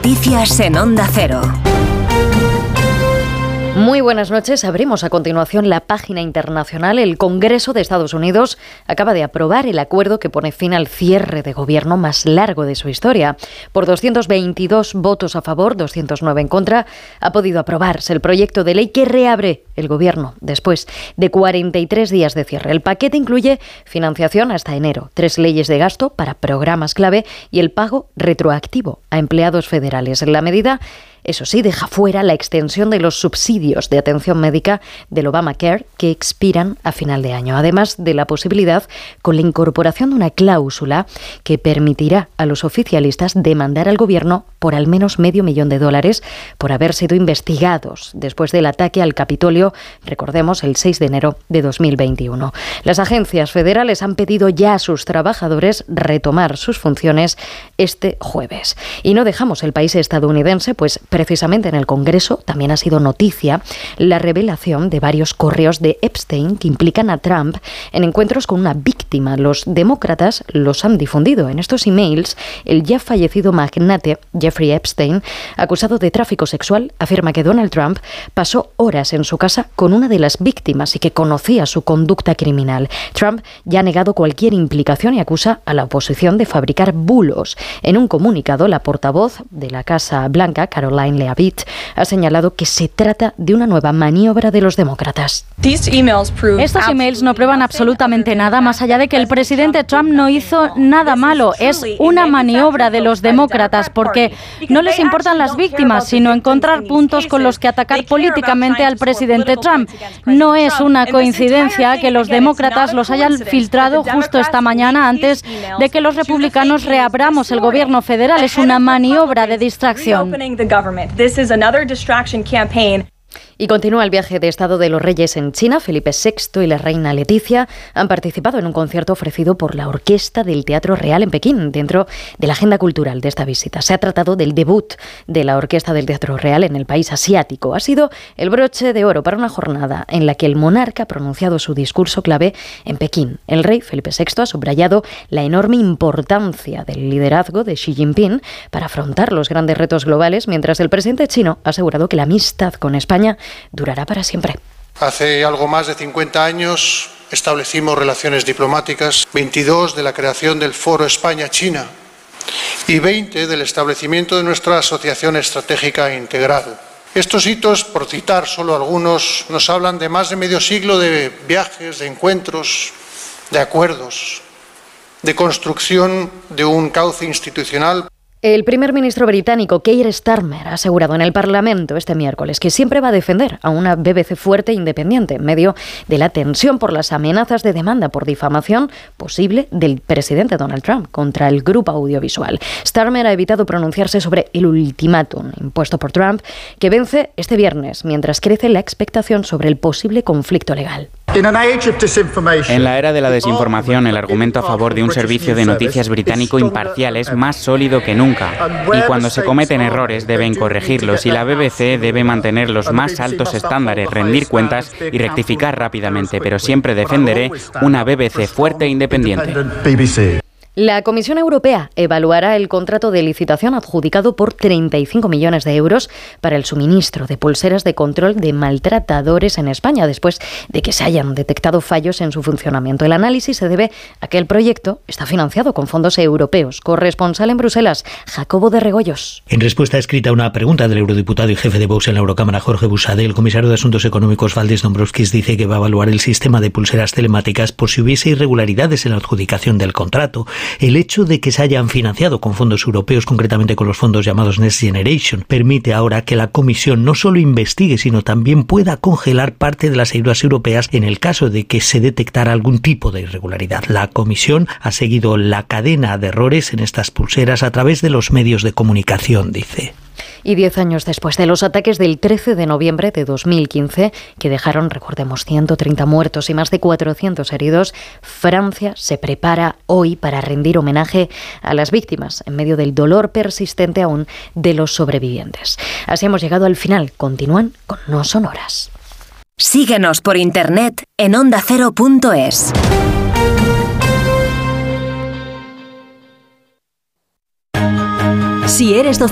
Noticias en Onda Cero. Muy buenas noches. Abrimos a continuación la página internacional. El Congreso de Estados Unidos acaba de aprobar el acuerdo que pone fin al cierre de gobierno más largo de su historia. Por 222 votos a favor, 209 en contra, ha podido aprobarse el proyecto de ley que reabre el gobierno después de 43 días de cierre. El paquete incluye financiación hasta enero, 3 leyes de gasto para programas clave y el pago retroactivo a empleados federales. La medida, eso sí, deja fuera la extensión de los subsidios de atención médica del Obamacare que expiran a final de año, además de la posibilidad con la incorporación de una cláusula que permitirá a los oficialistas demandar al gobierno por al menos $500,000 por haber sido investigados después del ataque al Capitolio, recordemos, el 6 de enero de 2021. Las agencias federales han pedido ya a sus trabajadores retomar sus funciones este jueves. Y no dejamos el país estadounidense, pues precisamente en el Congreso también ha sido noticia la revelación de varios correos de Epstein que implican a Trump en encuentros con una víctima. Los demócratas los han difundido. En estos emails, el ya fallecido magnate Jeffrey Epstein, acusado de tráfico sexual, afirma que Donald Trump pasó horas en su casa con una de las víctimas y que conocía su conducta criminal. Trump ya ha negado cualquier implicación y acusa a la oposición de fabricar bulos. En un comunicado, la portavoz de la Casa Blanca, Caroline Leavitt, ha señalado que se trata de una nueva maniobra de los demócratas. Estos emails no prueban absolutamente nada, más allá de que el presidente Trump no hizo nada malo. Es una maniobra de los demócratas porque no les importan las víctimas, sino encontrar puntos con los que atacar políticamente al presidente Trump. No es una coincidencia que los demócratas los hayan filtrado justo esta mañana antes de que los republicanos reabramos el gobierno federal. Es una maniobra de distracción. This is another distraction campaign. Y continúa el viaje de Estado de los Reyes en China. Felipe VI y la reina Leticia han participado en un concierto ofrecido por la Orquesta del Teatro Real en Pekín, dentro de la agenda cultural de esta visita. Se ha tratado del debut de la Orquesta del Teatro Real en el país asiático. Ha sido el broche de oro para una jornada en la que el monarca ha pronunciado su discurso clave en Pekín. El rey Felipe VI ha subrayado la enorme importancia del liderazgo de Xi Jinping para afrontar los grandes retos globales, mientras el presidente chino ha asegurado que la amistad con España durará para siempre. Hace algo más de 50 años establecimos relaciones diplomáticas, 22 de la creación del Foro España-China y 20 del establecimiento de nuestra Asociación Estratégica Integral. Estos hitos, por citar solo algunos, nos hablan de más de medio siglo de viajes, de encuentros, de acuerdos, de construcción de un cauce institucional. El primer ministro británico Keir Starmer ha asegurado en el Parlamento este miércoles que siempre va a defender a una BBC fuerte e independiente en medio de la tensión por las amenazas de demanda por difamación posible del presidente Donald Trump contra el grupo audiovisual. Starmer ha evitado pronunciarse sobre el ultimátum impuesto por Trump, que vence este viernes, mientras crece la expectación sobre el posible conflicto legal. En la era de la desinformación, el argumento a favor de un servicio de noticias británico imparcial es más sólido que nunca. Y cuando se cometen errores deben corregirlos y la BBC debe mantener los más altos estándares, rendir cuentas y rectificar rápidamente, pero siempre defenderé una BBC fuerte e independiente. La Comisión Europea evaluará el contrato de licitación adjudicado por 35 millones de euros para el suministro de pulseras de control de maltratadores en España, después de que se hayan detectado fallos en su funcionamiento. El análisis se debe a que el proyecto está financiado con fondos europeos. Corresponsal en Bruselas, Jacobo de Regoyos. En respuesta escrita a una pregunta del eurodiputado y jefe de Vox en la Eurocámara, Jorge Buxade, el comisario de Asuntos Económicos, Valdis Dombrovskis, dice que va a evaluar el sistema de pulseras telemáticas por si hubiese irregularidades en la adjudicación del contrato. El hecho de que se hayan financiado con fondos europeos, concretamente con los fondos llamados Next Generation, permite ahora que la Comisión no solo investigue, sino también pueda congelar parte de las ayudas europeas en el caso de que se detectara algún tipo de irregularidad. La Comisión ha seguido la cadena de errores en estas pulseras a través de los medios de comunicación, dice. Y 10 años después de los ataques del 13 de noviembre de 2015, que dejaron, recordemos, 130 muertos y más de 400 heridos, Francia se prepara hoy para rendir homenaje a las víctimas en medio del dolor persistente aún de los sobrevivientes. Así hemos llegado al final. Continúan con No Sonoras. Síguenos por internet en ondacero.es. Si eres docente